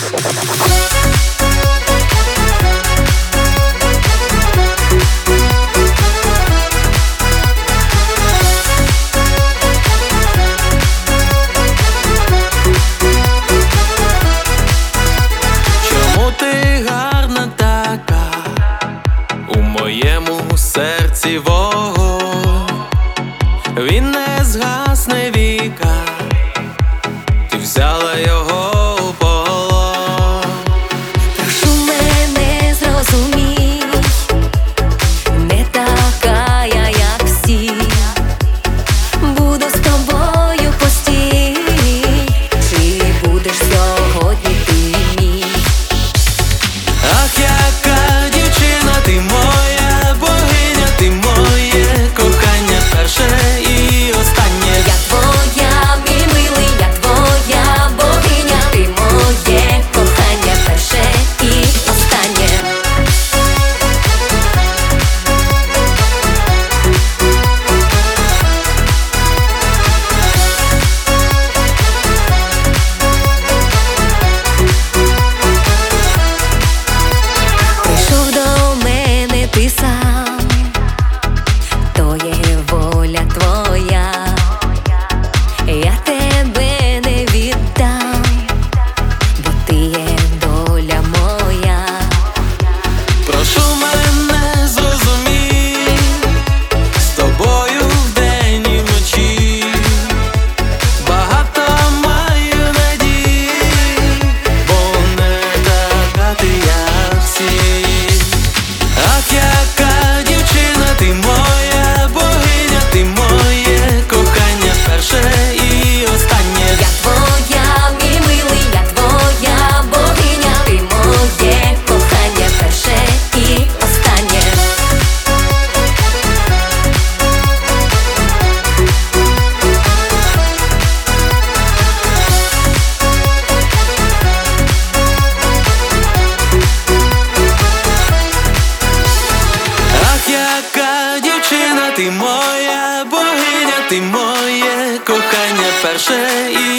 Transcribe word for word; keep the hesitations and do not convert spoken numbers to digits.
серці вогонь, він не згасне віка, ти взяла його у полон. Прошу мене, зрозумій, не така я, як всі. Буду з тобою постій, чи будеш сьогодні ти мій? Ах, яка дівчина ти моя, богиня, ти моє кохання, перше і останнє. Я твоя, мій милий, я твоя богиня, ти моє кохання, перше і останнє. Прийшов до мене ти сам, то є воля твоя, я тебе не віддам, бо ти є доля моя. Прошу мене, зрозумій, з тобою вдень і вночі багато маю надій, бо не така ти, як всі. Ах, яка дівчина ти моя, богиня, ти моє кохання, перше і останнє. Я твоя, мій милий, я твоя богиня, ти моє кохання, перше і останнє. Ах, яка дівчина ти моя, богиня, ти моє кохання, перше і